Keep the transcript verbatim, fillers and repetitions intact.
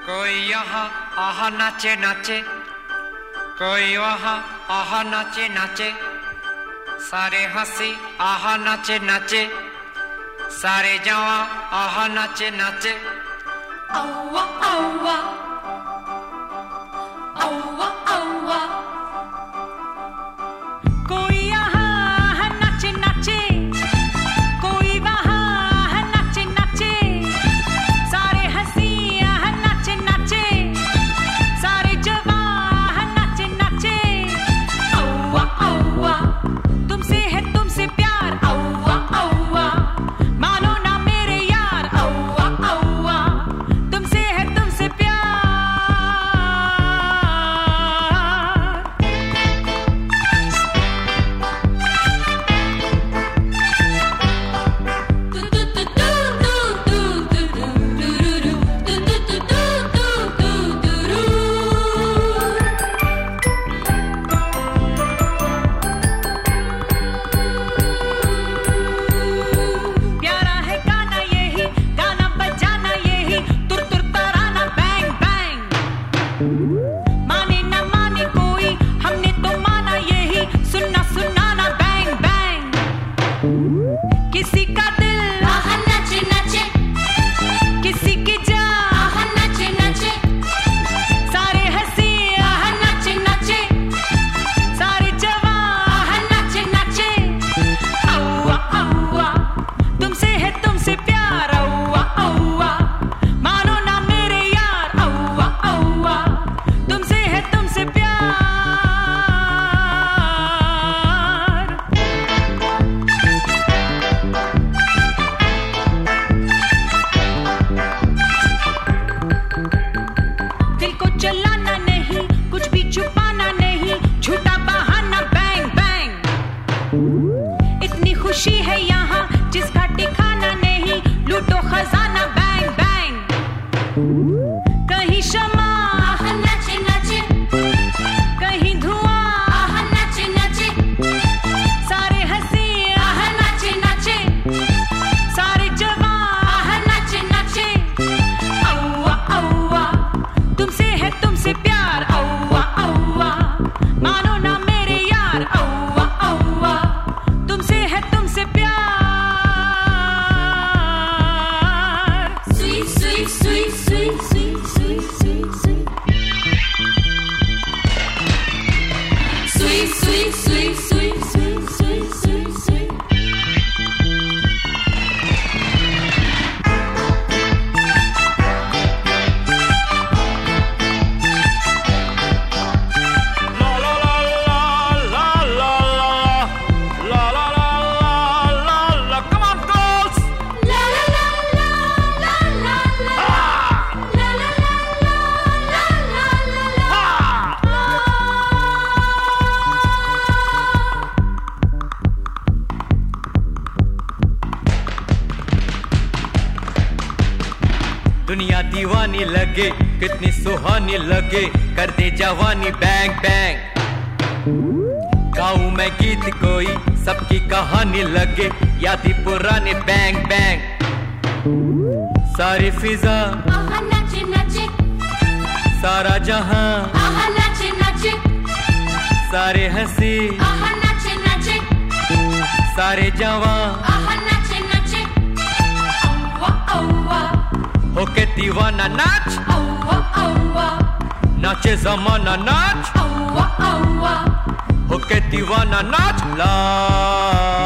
कोई यहाँ आहा नाचे नाचे, कोई वहाँ आहा नाचे नाचे, सारे हंसी आहा नाचे नाचे, सारे जवां आहा नाचे नाचे। औवा औवा औवा औवा, कोई यहाँ नाचे नाचे, कोई वहाँ नाचे नाचे, सारे हंसी यहाँ नाचे नाचे, सारे जवां नाचे नाचे। औवा औवा, तुमसे है तुमसे प्यार, औवा औवा, मानो ना मेरे यार, औवा औवा, तुमसे है तुमसे प्यार। प्यारा है गाना यही, गाना बजाना यही, तुर तुर तराना बैंग बैंग। माने न माने कोई, हमने तो माना यही, सुनना सुनाना बैंग बैंग। किसी का दिल आहा नाचे नाचे, किसी की जान आहा नाचे नाचे, सारे हंसी आहा नाचे नाचे, सारे जवां आहा नाचे नाचे। औवा औवा, तुमसे है तुमसे प्यार, औवा औवा, मानो ना मेरे यार, औवा औवा, तुमसे है तुमसे प्यार। दिल को चलाना नहीं, कुछ भी छुपाना नहीं, झूठा बहाना बैंग बैंग। इतनी खुशी है यहाँ जिसका ठिकाना नहीं, लूटो खजाना बैंग बैंग। कहीं शमा आहा नाचे नाचे, कहीं धुआं आहा नाचे नाचे, सारे हंसी आहा नाचे नाचे, सारे जवां आहा नाचे नाचे। औवा औवा, तुमसे है तुमसे प्यार, औवा औवा, मानो ना मेरे यार, औवा औवा, तुमसे है तुमसे प्यार। Sweet sweet sweet sweet sweet sweet sweet sweet, sweet sweet sweet sweet sweet sweet sweet sweet. La la la la la la la la la la la la. Come on, girls! La la la la la la la, la la la la la la la. दुनिया दीवानी लगे, कितनी सुहानी लगे, कर दे जवानी bang bang. गाऊं मैं गीत कोई, सबकी कहानी लगे, यादी पुराने बैंग बैंग। सारी फिजा आहा नाचे नाचे, सारा जहां, आहा नाचे नाचे, सारे हंसी आहा नाचे नाचे, सारे जवां, आहा नाचे नाचे। औवा औवा होके दीवाना नाच, औवा औवा, नाचे जमाना नाच, औवा औवा, होके दीवाना नाच। ला